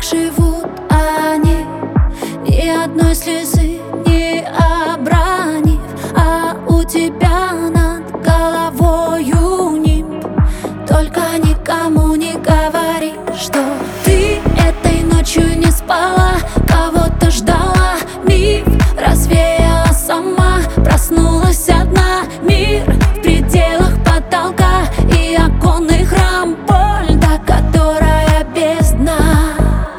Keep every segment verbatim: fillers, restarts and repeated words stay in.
живут они, ни одной слезы не обронив, а у тебя над головою нимб. Только никому не говори, что ты этой ночью не спала, кого-то ждала. Миф развеяла сама, проснулась одна. Мир в пределах потолка и оконных рам, боль, до которая без дна.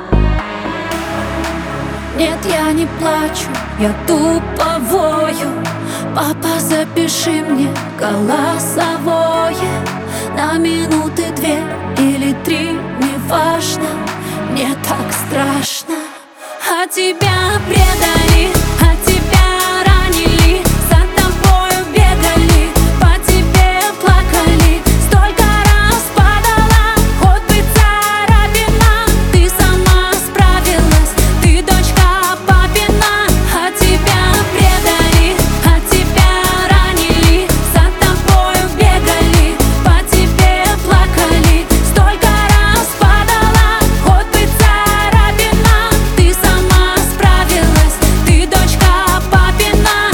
Нет, я не плачу, я тупо вою. Папа, запиши мне голосовое на минуты две или три, неважно, мне так страшно. А тебя предали, а тебя ранили, за тобою бегали, по тебе плакали. Столько раз падала, хоть бы царапина, ты сама справилась, ты дочка папина. А тебя предали, а тебя ранили, за тобою бегали, по тебе плакали. Столько раз падала, хоть бы царапина, ты сама справилась, ты дочка папина.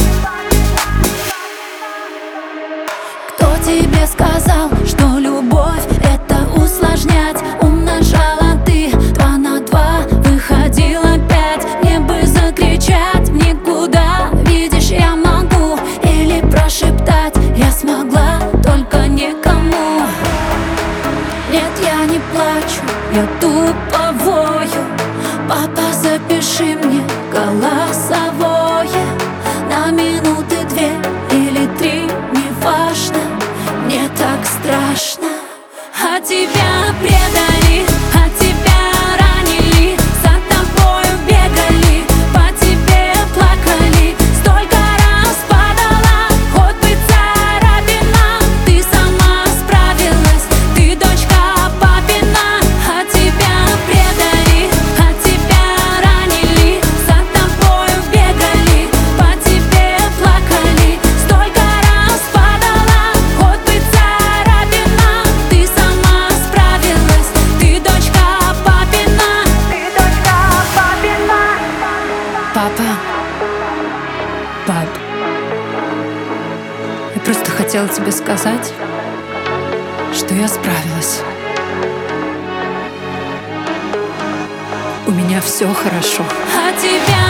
Кто тебе сказал, что любовь — это усложнять, умножала ты два на два, выходило пять. Мне бы закричать в никуда, видишь, я могу, или прошептать я смогла, только никому. Нет, я не плачу, я тупо вою. Папа, запиши мне голосовое на минуты две или три, неважно, мне так страшно. А тебя предали, а тебя ранили, за тобою бегали, по тебе плакали. Столько раз падала, хоть бы царапина, ты сама справилась, ты дочка папина. А тебя предали, а тебя ранили, за тобою бегали, по тебе плакали. Столько раз падала, хоть бы царапина, ты сама справилась, ты дочка папина. Ты дочка папина. Папа, пап, я просто хотела тебе сказать, что я справилась. У меня все хорошо. А тебя